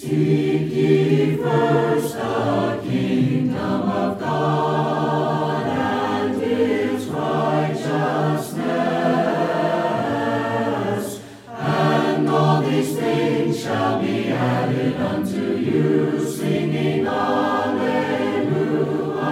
Seek ye first the kingdom of God and His righteousness, and all these things shall be added unto you, singing Alleluia,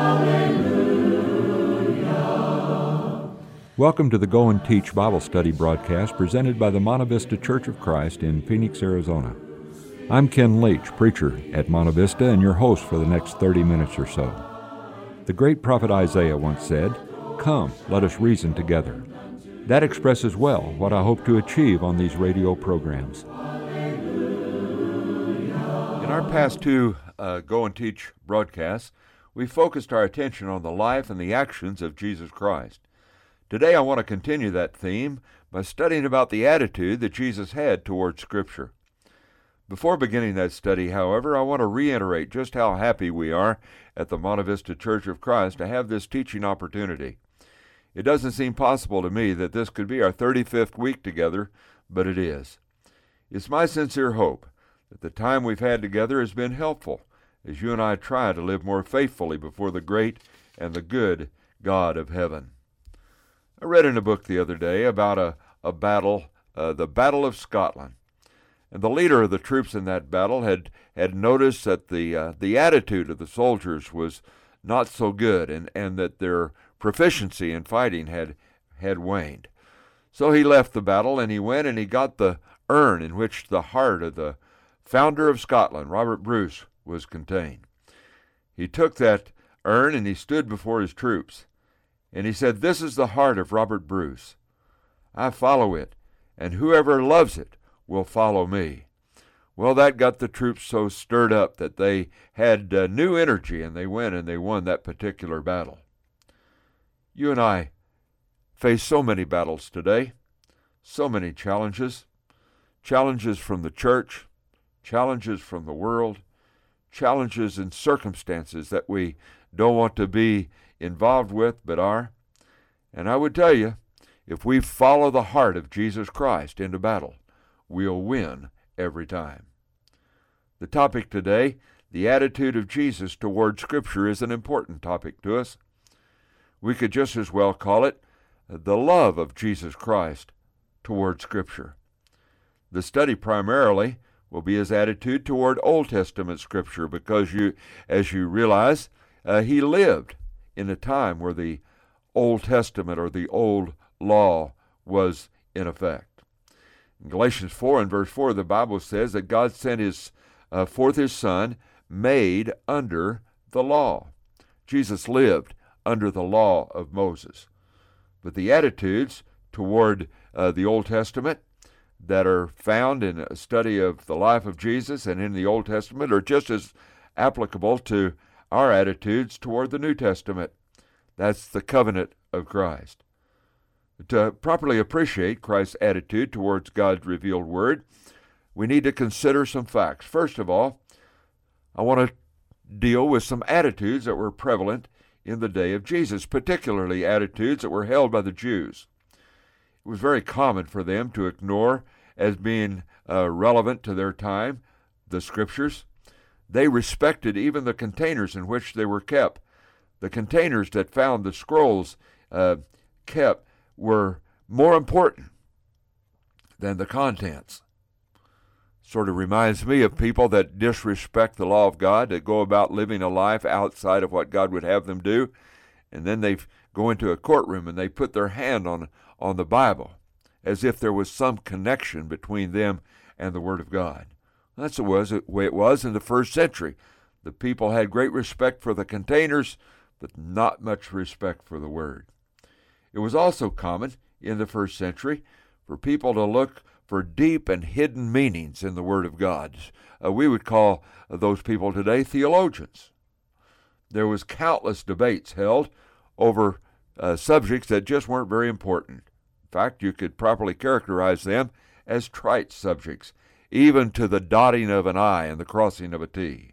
Alleluia. Welcome to the Go and Teach Bible Study broadcast presented by the Monte Vista Church of Christ in Phoenix, Arizona. I'm Ken Leach, preacher at Monte Vista, and your host for the next 30 minutes or so. The great prophet Isaiah once said, "Come, let us reason together." That expresses well what I hope to achieve on these radio programs. In our past two Go and Teach broadcasts, we focused our attention on the life and the actions of Jesus Christ. Today I want to continue that theme by studying about the attitude that Jesus had toward Scripture. Before beginning that study, however, I want to reiterate just how happy we are at the Monte Vista Church of Christ to have this teaching opportunity. It doesn't seem possible to me that this could be our 35th week together, but it is. It's my sincere hope that the time we've had together has been helpful as you and I try to live more faithfully before the great and the good God of heaven. I read in a book the other day about a battle, the Battle of Scotland. And the leader of the troops in that battle had noticed that the attitude of the soldiers was not so good, and that their proficiency in fighting had waned. So he left the battle, and he went and he got the urn in which the heart of the founder of Scotland, Robert Bruce, was contained. He took that urn and he stood before his troops, and he said, "This is the heart of Robert Bruce. I follow it, and whoever loves it will follow me." Well, that got the troops so stirred up that they had new energy, and they went and they won that particular battle. You and I face so many battles today, so many challenges from the church, challenges from the world, challenges in circumstances that we don't want to be involved with but are. And I would tell you, if we follow the heart of Jesus Christ into battle, we'll win every time. The topic today, the attitude of Jesus toward Scripture, is an important topic to us. We could just as well call it the love of Jesus Christ toward Scripture. The study primarily will be his attitude toward Old Testament Scripture because, as you realize, he lived in a time where the Old Testament or the Old Law was in effect. In Galatians 4 and verse 4, the Bible says that God sent forth his Son, made under the law. Jesus lived under the law of Moses. But the attitudes toward the Old Testament that are found in a study of the life of Jesus and in the Old Testament are just as applicable to our attitudes toward the New Testament. That's the covenant of Christ. To properly appreciate Christ's attitude towards God's revealed Word, we need to consider some facts. First of all, I want to deal with some attitudes that were prevalent in the day of Jesus, particularly attitudes that were held by the Jews. It was very common for them to ignore as being relevant to their time the Scriptures. They respected even the containers in which they were kept. The containers that found the scrolls kept were more important than the contents. Sort of reminds me of people that disrespect the law of God, that go about living a life outside of what God would have them do, and then they go into a courtroom and they put their hand on the Bible as if there was some connection between them and the Word of God. That's the way it was in the first century. The people had great respect for the containers, but not much respect for the Word. It was also common in the first century for people to look for deep and hidden meanings in the Word of God. We would call those people today theologians. There was countless debates held over subjects that just weren't very important. In fact, you could properly characterize them as trite subjects, even to the dotting of an I and the crossing of a T.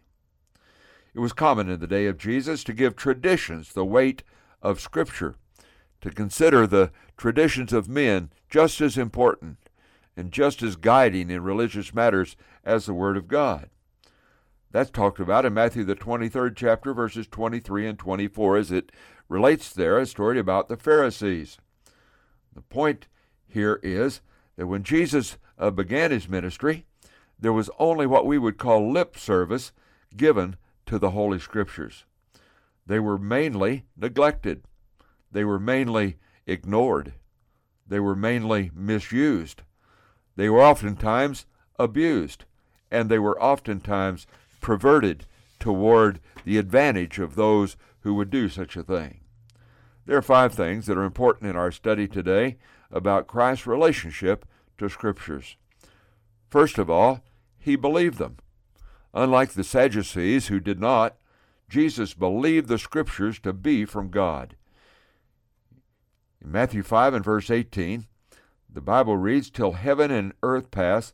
It was common in the day of Jesus to give traditions the weight of Scripture, to consider the traditions of men just as important and just as guiding in religious matters as the Word of God. That's talked about in Matthew the 23rd chapter, verses 23 and 24, as it relates there, a story about the Pharisees. The point here is that when Jesus began his ministry, there was only what we would call lip service given to the Holy Scriptures. They were mainly neglected. They were mainly ignored. They were mainly misused. They were oftentimes abused, and they were oftentimes perverted toward the advantage of those who would do such a thing. There are 5 things that are important in our study today about Christ's relationship to Scriptures. First of all, he believed them. Unlike the Sadducees who did not, Jesus believed the Scriptures to be from God. In Matthew 5 and verse 18, the Bible reads, "Till heaven and earth pass,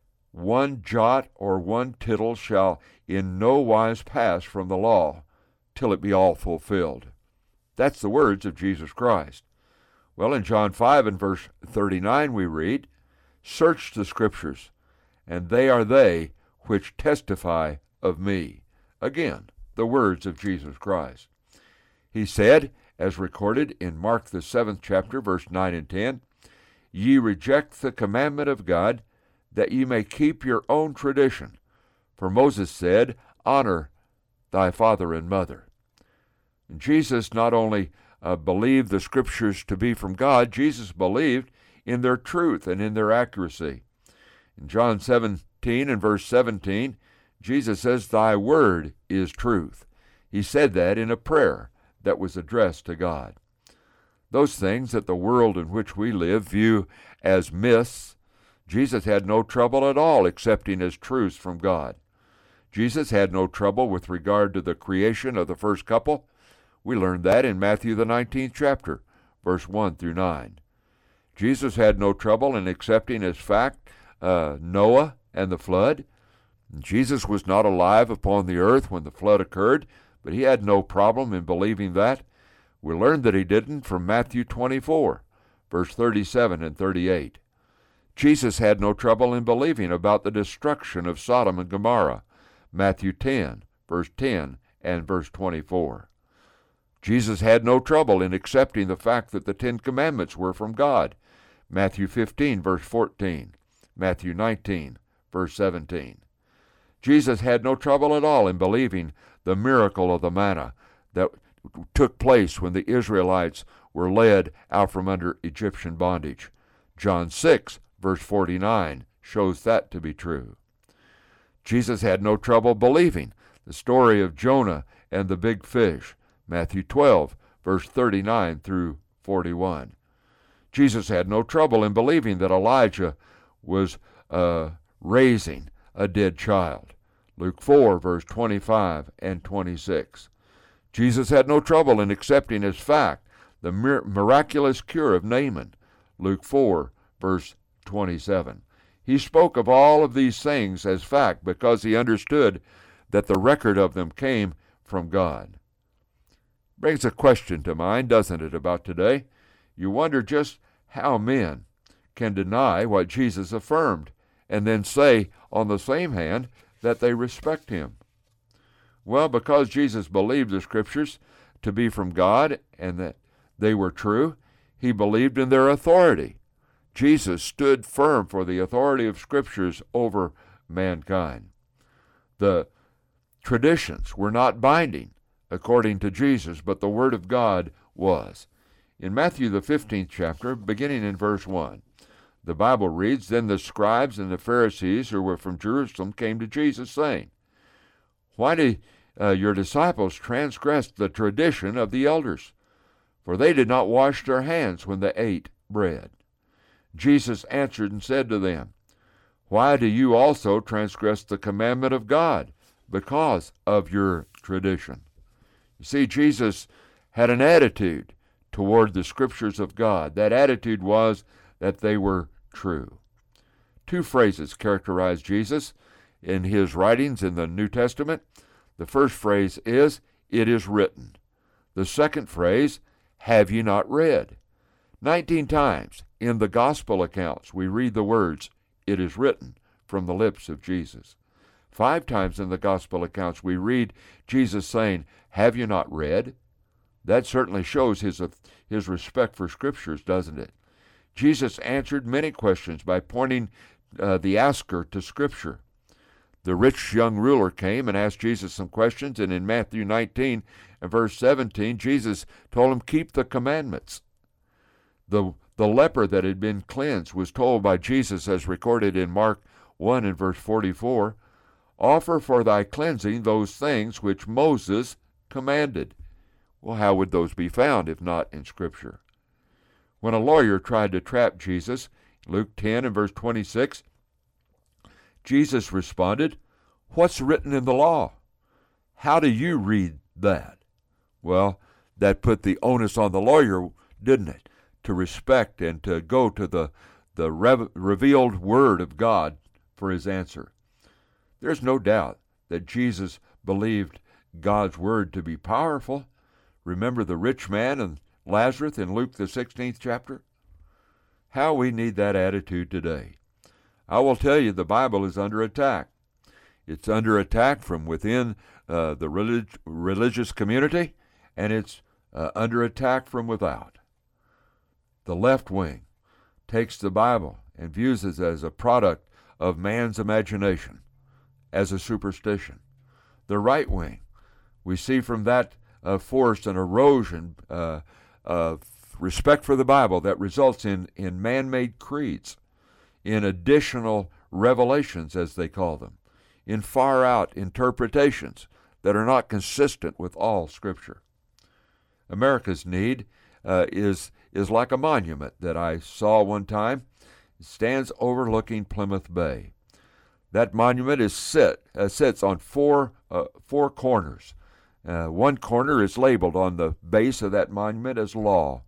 one jot or one tittle shall in no wise pass from the law, till it be all fulfilled." That's the words of Jesus Christ. Well, in John 5 and verse 39 we read, "Search the Scriptures, and they are they which testify of me." Again, the words of Jesus Christ. He said, as recorded in Mark the 7th chapter, verse 9 and 10, "Ye reject the commandment of God, that ye may keep your own tradition. For Moses said, Honor thy father and mother." And Jesus not only believed the Scriptures to be from God, Jesus believed in their truth and in their accuracy. In John 17 and verse 17, Jesus says, "Thy word is truth." He said that in a prayer that was addressed to God. Those things that the world in which we live view as myths, Jesus had no trouble at all accepting as truths from God. Jesus had no trouble with regard to the creation of the first couple. We learned that in Matthew the 19th chapter, verse 1 through 9. Jesus had no trouble in accepting as fact Noah and the flood. Jesus was not alive upon the earth when the flood occurred, but he had no problem in believing that. We learned that he didn't from Matthew 24, verse 37 and 38. Jesus had no trouble in believing about the destruction of Sodom and Gomorrah, Matthew 10, verse 10 and verse 24. Jesus had no trouble in accepting the fact that the 10 Commandments were from God, Matthew 15, verse 14, Matthew 19, verse 17. Jesus had no trouble at all in believing the miracle of the manna that took place when the Israelites were led out from under Egyptian bondage. John 6, verse 49 shows that to be true. Jesus had no trouble believing the story of Jonah and the big fish, Matthew 12, verse 39 through 41. Jesus had no trouble in believing that Elijah was raising a dead child, Luke 4, verse 25 and 26. Jesus had no trouble in accepting as fact the miraculous cure of Naaman, Luke 4, verse 27. He spoke of all of these things as fact because he understood that the record of them came from God. Brings a question to mind, doesn't it, about today? You wonder just how men can deny what Jesus affirmed and then say, on the same hand, that they respect him. Well, because Jesus believed the Scriptures to be from God and that they were true, he believed in their authority. Jesus stood firm for the authority of Scriptures over mankind. The traditions were not binding, according to Jesus, but the Word of God was. In Matthew the 15th chapter, beginning in verse 1, the Bible reads, "Then the scribes and the Pharisees who were from Jerusalem came to Jesus, saying, Why do your disciples transgress the tradition of the elders? For they did not wash their hands when they ate bread." Jesus answered and said to them, "Why do you also transgress the commandment of God? Because of your tradition." You see, Jesus had an attitude toward the Scriptures of God. That attitude was that they were true. 2 phrases characterize Jesus in his writings in the New Testament. The first phrase is, "It is written." The second phrase, "Have ye not read?" 19 times in the gospel accounts we read the words, "It is written," from the lips of Jesus. 5 times in the gospel accounts we read Jesus saying, "Have you not read?" That certainly shows his respect for Scriptures, doesn't it? Jesus answered many questions by pointing the asker to Scripture. The rich young ruler came and asked Jesus some questions, and in Matthew 19 and verse 17, Jesus told him, "Keep the commandments." The leper that had been cleansed was told by Jesus, as recorded in Mark 1 and verse 44, "Offer for thy cleansing those things which Moses commanded." Well, how would those be found if not in Scripture? When a lawyer tried to trap Jesus, Luke 10 and verse 26, Jesus responded, "What's written in the law? How do you read that?" Well, that put the onus on the lawyer, didn't it, to respect and to go to the revealed Word of God for his answer. There's no doubt that Jesus believed God's Word to be powerful. Remember the rich man and Lazarus in Luke the 16th chapter? How we need that attitude today. I will tell you, the Bible is under attack. It's under attack from within the religious community, and it's under attack from without. The left wing takes the Bible and views it as a product of man's imagination, as a superstition. The right wing, we see from that force an erosion of respect for the Bible that results in man-made creeds, in additional revelations, as they call them, in far-out interpretations that are not consistent with all Scripture. America's need is like a monument that I saw one time. It stands overlooking Plymouth Bay. That monument sits on four corners. One corner is labeled on the base of that monument as law.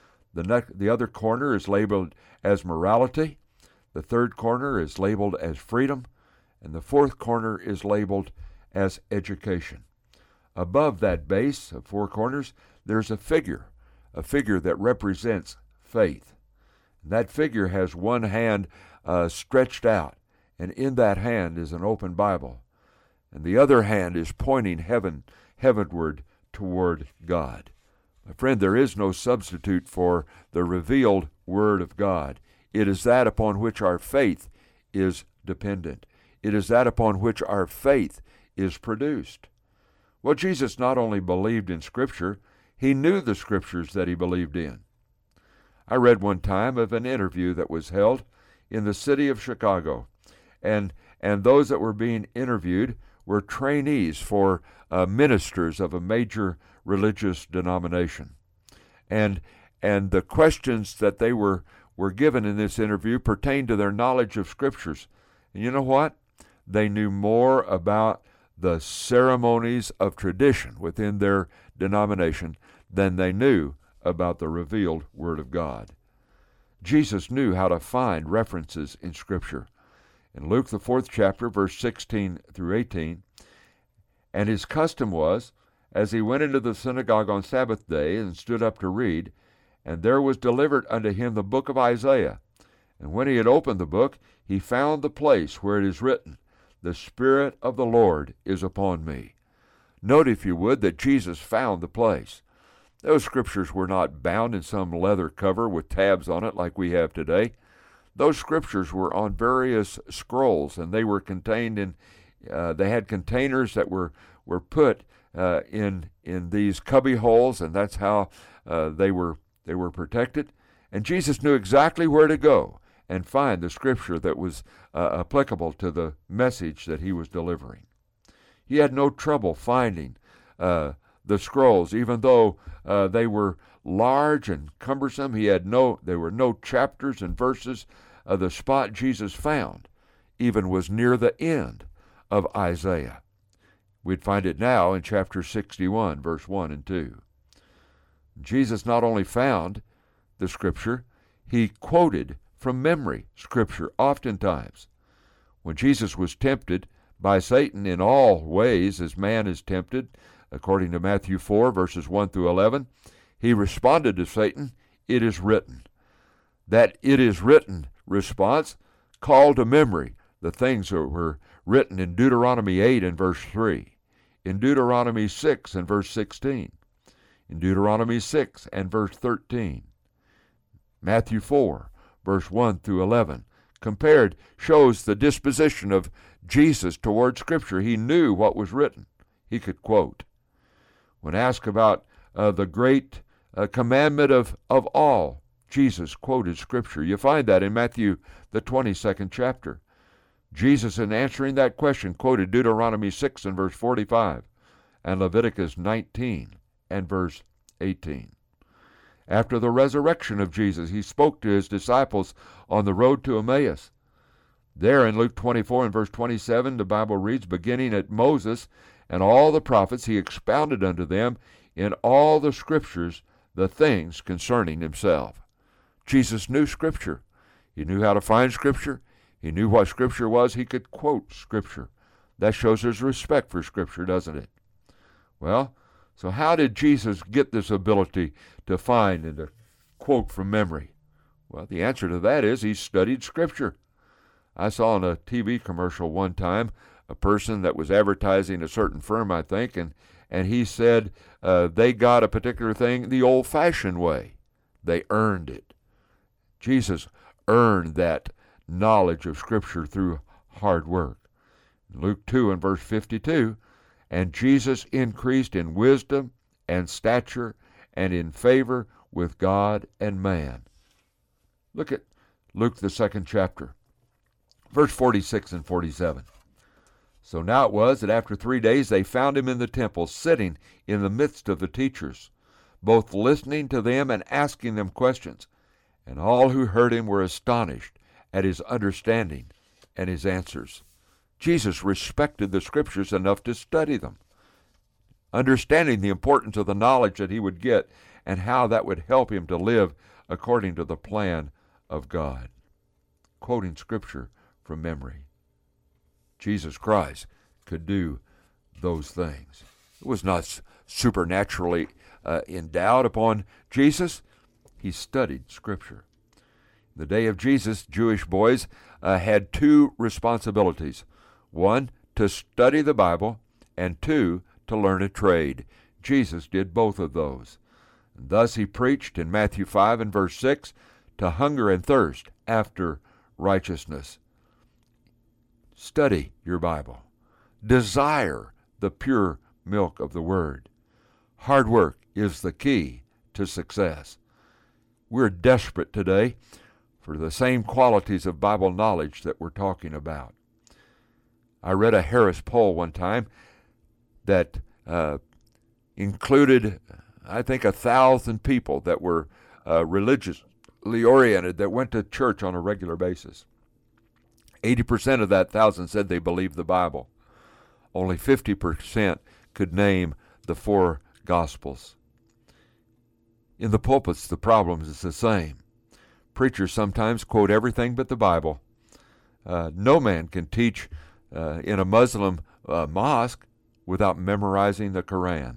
The other corner is labeled as morality. The third corner is labeled as freedom. And the fourth corner is labeled as education. Above that base of 4 corners, there's a figure that represents faith. That figure has one hand stretched out, and in that hand is an open Bible, and the other hand is pointing heavenward toward God. My friend, there is no substitute for the revealed Word of God. It is that upon which our faith is dependent. It is that upon which our faith is produced. Well, Jesus not only believed in Scripture, he knew the Scriptures that he believed in. I read one time of an interview that was held in the city of Chicago, and those that were being interviewed were trainees for ministers of a major religious denomination. And the questions that they were given in this interview pertained to their knowledge of Scriptures. And you know what? They knew more about the ceremonies of tradition within their denomination than they knew about the revealed Word of God. Jesus knew how to find references in Scripture. In Luke, the 4th chapter, verse 16 through 18, "And his custom was, as he went into the synagogue on Sabbath day and stood up to read, and there was delivered unto him the book of Isaiah. And when he had opened the book, he found the place where it is written, The Spirit of the Lord is upon me." Note, if you would, that Jesus found the place. Those Scriptures were not bound in some leather cover with tabs on it like we have today. Those Scriptures were on various scrolls, and they were contained in, they had containers that were put in these cubby holes, and that's how they were protected. And Jesus knew exactly where to go and find the Scripture that was applicable to the message that he was delivering. He had no trouble finding the scrolls, even though they were large and cumbersome. There were no chapters and verses. The spot Jesus found even was near the end of Isaiah. We'd find it now in chapter 61, verse 1 and 2. Jesus not only found the Scripture, he quoted from memory Scripture oftentimes. When Jesus was tempted by Satan in all ways as man is tempted, according to Matthew 4, verses 1 through 11, he responded to Satan, "It is written." That "it is written" response called to memory the things that were written in Deuteronomy 8 and verse 3, in Deuteronomy 6 and verse 16, in Deuteronomy 6 and verse 13, Matthew 4, verse 1 through 11, compared, shows the disposition of Jesus toward Scripture. He knew what was written. He could quote. When asked about the great commandment of all, Jesus quoted Scripture. You find that in Matthew, the 22nd chapter. Jesus, in answering that question, quoted Deuteronomy 6 and verse 45 and Leviticus 19 and verse 18. After the resurrection of Jesus, he spoke to his disciples on the road to Emmaus. There in Luke 24 and verse 27, the Bible reads, beginning at Moses and all the prophets, he expounded unto them in all the Scriptures the things concerning himself. Jesus knew Scripture. He knew how to find Scripture. He knew what Scripture was. He could quote Scripture. That shows his respect for Scripture, doesn't it? Well, so how did Jesus get this ability to find and to quote from memory? Well, the answer to that is he studied Scripture. I saw in a TV commercial one time a person that was advertising a certain firm, I think, and he said they got a particular thing the old-fashioned way. They earned it. Jesus earned that knowledge of Scripture through hard work. Luke 2 and verse 52, and Jesus increased in wisdom and stature and in favor with God and man. Look at Luke, the 2nd chapter, verse 46 and 47. So now it was that after 3 days they found him in the temple, sitting in the midst of the teachers, both listening to them and asking them questions. And all who heard him were astonished at his understanding and his answers. Jesus respected the Scriptures enough to study them, understanding the importance of the knowledge that he would get and how that would help him to live according to the plan of God. Quoting Scripture from memory. Jesus Christ could do those things. It was not supernaturally endowed upon Jesus. He studied Scripture. The day of Jesus, Jewish boys had two responsibilities. One, to study the Bible, and two, to learn a trade. Jesus did both of those. And thus he preached in Matthew 5 and verse 6, to hunger and thirst after righteousness. Study your Bible. Desire the pure milk of the Word. Hard work is the key to success. We're desperate today for the same qualities of Bible knowledge that we're talking about. I read a Harris poll one time that included, I think, 1,000 people that were religiously oriented, that went to church on a regular basis. 80% of that 1,000 said they believed the Bible. Only 50% could name the 4 Gospels. In the pulpits, the problem is the same. Preachers sometimes quote everything but the Bible. No man can teach in a Muslim mosque without memorizing the Quran.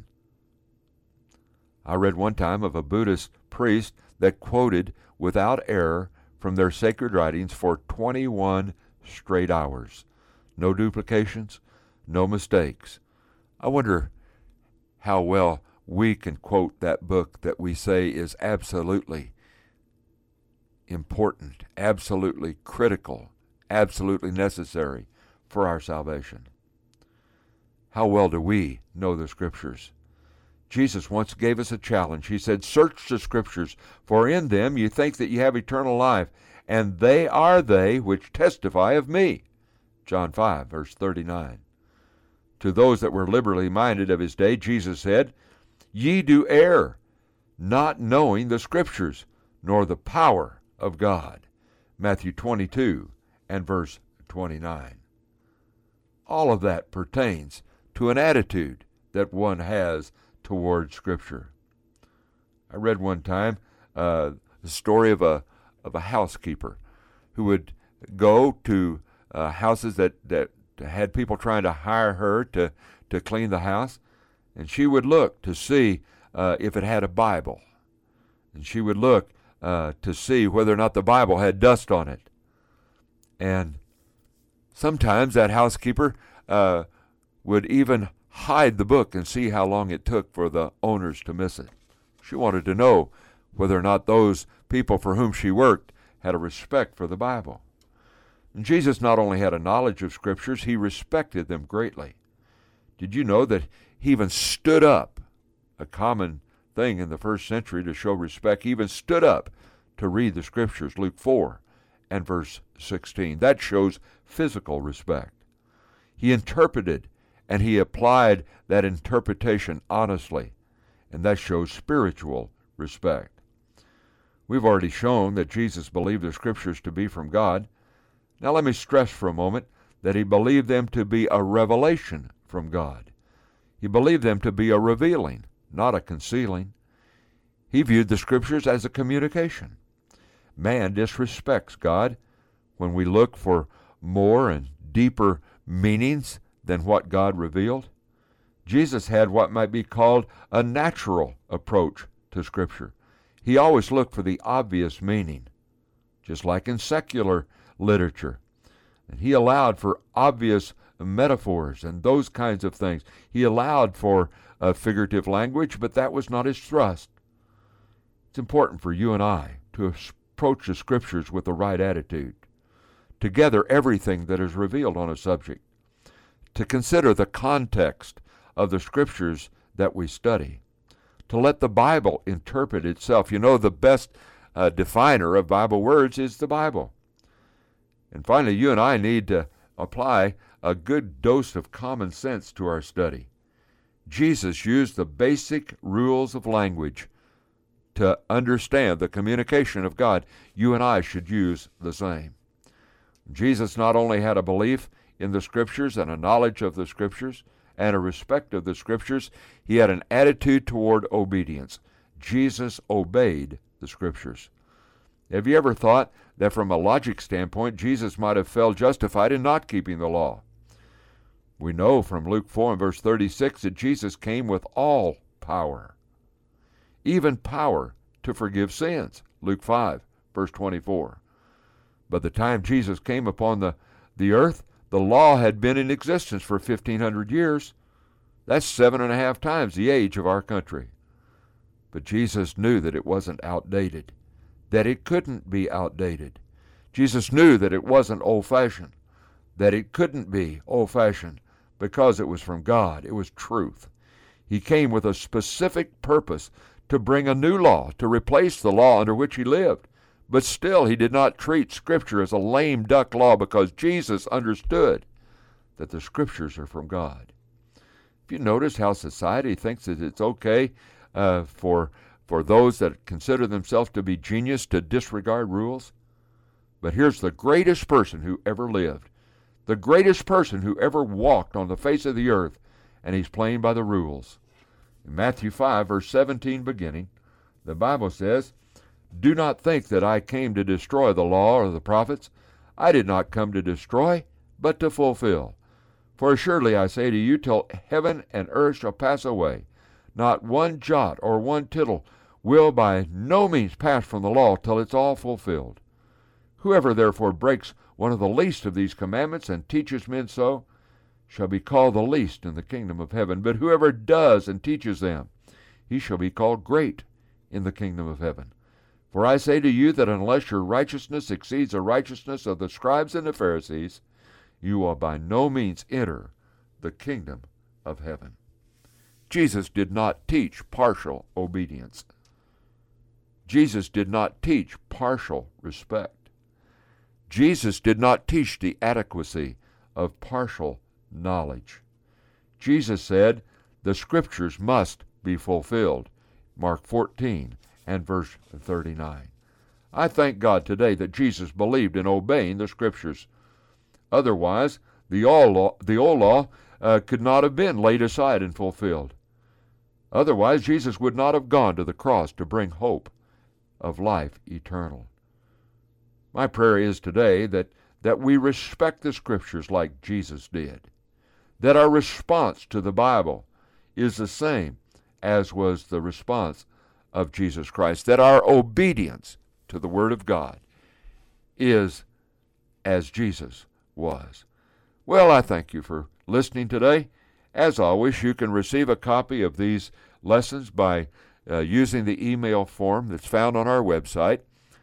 I read one time of a Buddhist priest that quoted without error from their sacred writings for 21 straight hours. No duplications, no mistakes. I wonder how well we can quote that book that we say is absolutely important, absolutely critical, absolutely necessary for our salvation. How well do we know the Scriptures? Jesus once gave us a challenge. He said, search the Scriptures, for in them you think that you have eternal life, and they are they which testify of me. John 5, verse 39. To those that were liberally minded of his day, Jesus said, ye do err, not knowing the Scriptures, nor the power of God. Matthew 22 and verse 29. All of that pertains to an attitude that one has toward Scripture. I read one time the story of a housekeeper who would go to houses that had people trying to hire her to clean the house, and she would look to see if it had a Bible, and she would look to see whether or not the Bible had dust on it. And Sometimes that housekeeper would even hide the book and see how long it took for the owners to miss it. She wanted to know whether or not those people for whom she worked had a respect for the Bible. And Jesus not only had a knowledge of Scriptures, he respected them greatly. Did you know that he even stood up, a common thing in the first century to show respect? He even stood up to read the Scriptures, Luke 4 and verse 16. That shows physical respect. He interpreted and he applied that interpretation honestly, and that shows spiritual respect. We've already shown that Jesus believed the Scriptures to be from God. Now let me stress for a moment that he believed them to be a revelation from God. He believed them to be a revealing, not a concealing. He viewed the Scriptures as a communication. Man disrespects God when we look for more and deeper meanings than what God revealed. Jesus had what might be called a natural approach to Scripture. He always looked for the obvious meaning, just like in secular literature. And he allowed for obvious metaphors and those kinds of things. He allowed for figurative language, but that was not his thrust. It's important for you and I to approach the Scriptures with the right attitude, to gather everything that is revealed on a subject, to consider the context of the Scriptures that we study, to let the Bible interpret itself. You know, the best definer of Bible words is the Bible. And finally, you and I need to apply a good dose of common sense to our study. Jesus used the basic rules of language to understand the communication of God. You and I should use the same. Jesus not only had a belief in the Scriptures and a knowledge of the Scriptures and a respect of the Scriptures, he had an attitude toward obedience. Jesus obeyed the Scriptures. Have you ever thought that from a logic standpoint, Jesus might have felt justified in not keeping the law? We know from Luke 4 and verse 36 that Jesus came with all power, even power to forgive sins. Luke 5, verse 24. By the time Jesus came upon the earth, the law had been in existence for 1,500 years. That's 7.5 times the age of our country. But Jesus knew that it wasn't outdated, that it couldn't be outdated. Jesus knew that it wasn't old-fashioned, that it couldn't be old-fashioned because it was from God. It was truth. He came with a specific purpose to bring a new law, to replace the law under which he lived. But still, he did not treat Scripture as a lame duck law because Jesus understood that the Scriptures are from God. If you notice how society thinks that it's okay for those that consider themselves to be genius to disregard rules. But here's the greatest person who ever lived, the greatest person who ever walked on the face of the earth, and he's playing by the rules. In Matthew 5, verse 17 beginning, the Bible says, "Do not think that I came to destroy the law or the prophets. I did not come to destroy, but to fulfill. For assuredly I say to you, till heaven and earth shall pass away, not one jot or one tittle will by no means pass from the law till it's all fulfilled. Whoever therefore breaks one of the least of these commandments and teaches men so, shall be called the least in the kingdom of heaven. But whoever does and teaches them, he shall be called great in the kingdom of heaven. For I say to you that unless your righteousness exceeds the righteousness of the scribes and the Pharisees, you will by no means enter the kingdom of heaven." Jesus did not teach partial obedience. Jesus did not teach partial respect. Jesus did not teach the adequacy of partial knowledge. Jesus said the Scriptures must be fulfilled. Mark 14 and verse 39. I thank God today that Jesus believed in obeying the Scriptures. Otherwise, the old law could not have been laid aside and fulfilled. Otherwise, Jesus would not have gone to the cross to bring hope of life eternal. My prayer is today that we respect the Scriptures like Jesus did, that our response to the Bible is the same as was the response of Jesus Christ, that our obedience to the Word of God is as Jesus was. Well, I thank you for listening today. As always, you can receive a copy of these lessons by using the email form that's found on our website,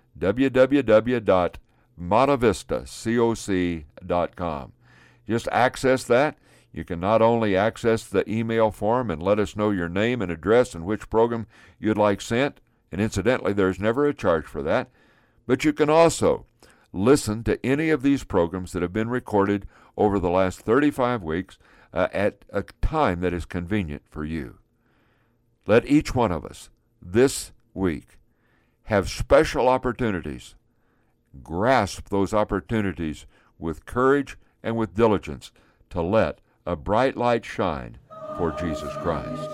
www.montavistacoc.com. Just access that. You can not only access the email form and let us know your name and address and which program you'd like sent, and incidentally, there's never a charge for that, but you can also listen to any of these programs that have been recorded over the last 35 weeks at a time that is convenient for you. Let each one of us this week have special opportunities. Grasp those opportunities with courage and with diligence to let a bright light shine for Jesus Christ.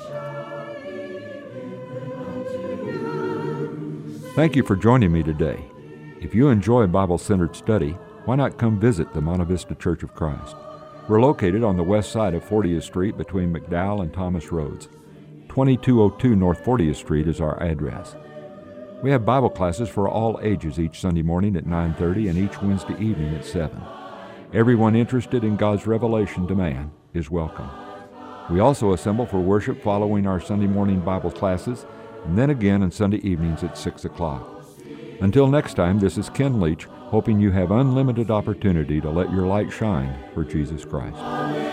Thank you for joining me today. If you enjoy Bible-centered study, why not come visit the Monta Vista Church of Christ? We're located on the west side of 40th Street between McDowell and Thomas Roads. 2202 North 40th Street is our address. We have Bible classes for all ages each Sunday morning at 9:30 and each Wednesday evening at 7. Everyone interested in God's revelation to man is welcome. We also assemble for worship following our Sunday morning Bible classes, and then again on Sunday evenings at 6 o'clock. Until next time, this is Ken Leach, hoping you have unlimited opportunity to let your light shine for Jesus Christ.